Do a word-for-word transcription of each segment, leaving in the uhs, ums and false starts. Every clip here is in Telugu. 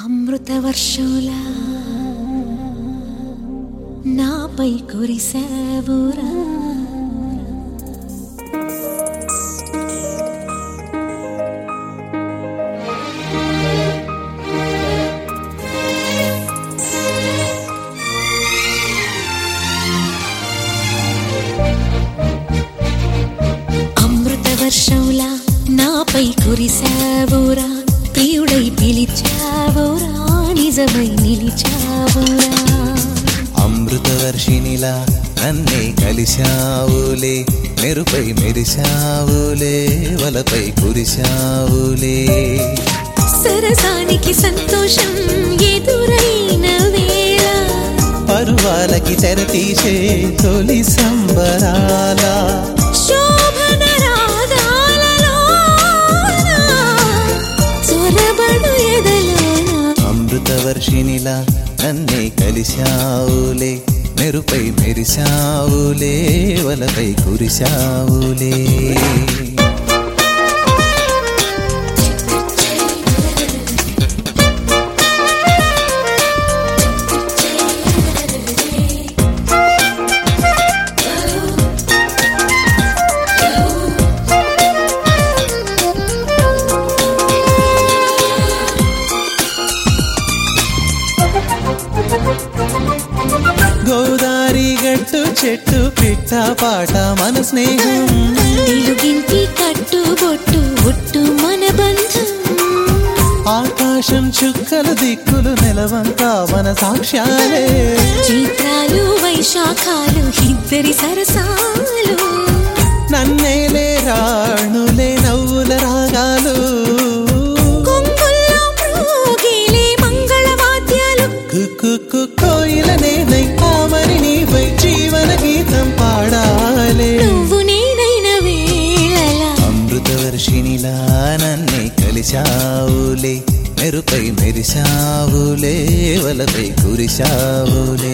అమృత వర్షంలా నాపై కురిసావురా. అమృత వర్షంలా నాపై కురిసావురా, ప్రియుడై పిలిచావురా, నిజమై నిలిచావురా. అమృత వర్షినిలా నన్నే కలిశావులే, మెరుపై మెరిశావులే, వలపై కురిశావులే. సరసానికి సంతోషం ఎదురైన వేళ, పరువాలకి తెరతీసే తొలి సంబరాల, శోభన రాగాలలోన చొరబడు ఎదలోన. అమృత వర్షినిలా నన్నే కలిశావులే, మెరుపై మెరిశావులే, వలపై కురిశావులే. గోదారి గట్టు చెట్టు పిట్ట పాట మన స్నేహం, తెలుగింటి కట్టు బొట్టు ఒట్టు మన బంధం. ఆకాశం చుక్కలు దిక్కులు నెలవంతా మన సాక్ష్యాలే, చిత్రాలు వైశాఖాలు ఇద్దరి సరసాలు, నన్నేలే రాణులే నవ్వుల రాగాలు, కొంగుల్లో మ్రోగిలే మంగళవాద్యాలు. కుక్కు కోయిలనే నై ఆమని నీపై జీవన గీతం పాడాలే. నువ్వు నేనైన వేళలా అమృత వర్షినిలా నన్నే కలిశావులే, మెరుపై మెరిశావులే, వలపై కురిశావులే.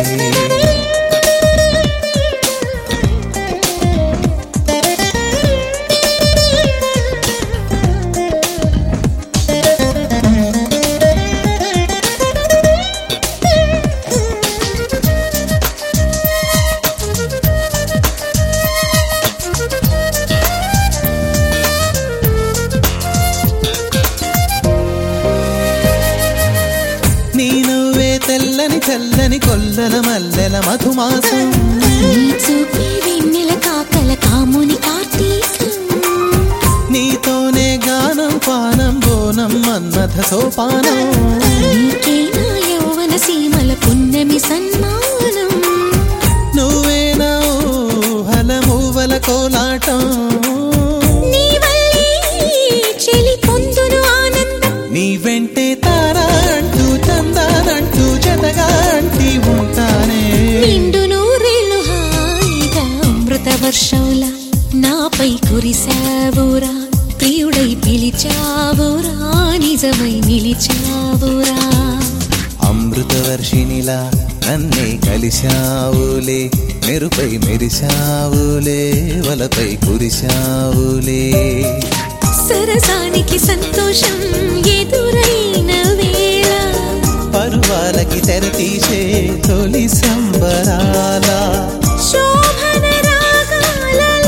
నీ నువ్వే తెల్లని చల్లని కొల్లల మల్లెల మధుమాసం, నీ చూపే వెన్నెల కాకల కాముని కార్తీకం. నీతోనే గానం పానం బోనం మన్మథ సోపానం, నీకే నా యౌవన సీమల పున్నమి సన్మానం. నువ్వే నా ఊహల మూవల కోలాటం, నీ వల్లే చెలి పొందును ఆనందం. నీ వెంటే తారా అంటూ చందానంటూ జతగా అంటి ఉంటానే. నిండు నూరేళ్ళు హాయిగా అమృత వర్షంలా నాపై కురిసావురా, ప్రియుడై పిలిచావురా, నిజమై నిలిచావురా. అమృత వర్షినిలా నన్నే కలిశావులే, మెరుపై మెరిశావులే, వలపై కురిశావులే. సరసానికి సంతోషం ఎదురైన వేళ, పరువాలకి తెరతీసే తొలి సంబరాల, శోభన రాగాలలోన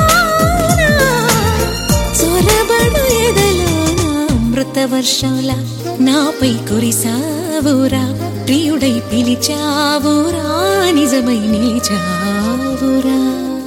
చొరబడు ఎదలోన. అమృత వర్షంలా నాపై కురిసావురా, ప్రియుడై పిలిచావురా, నిజమై నిలిచావురా.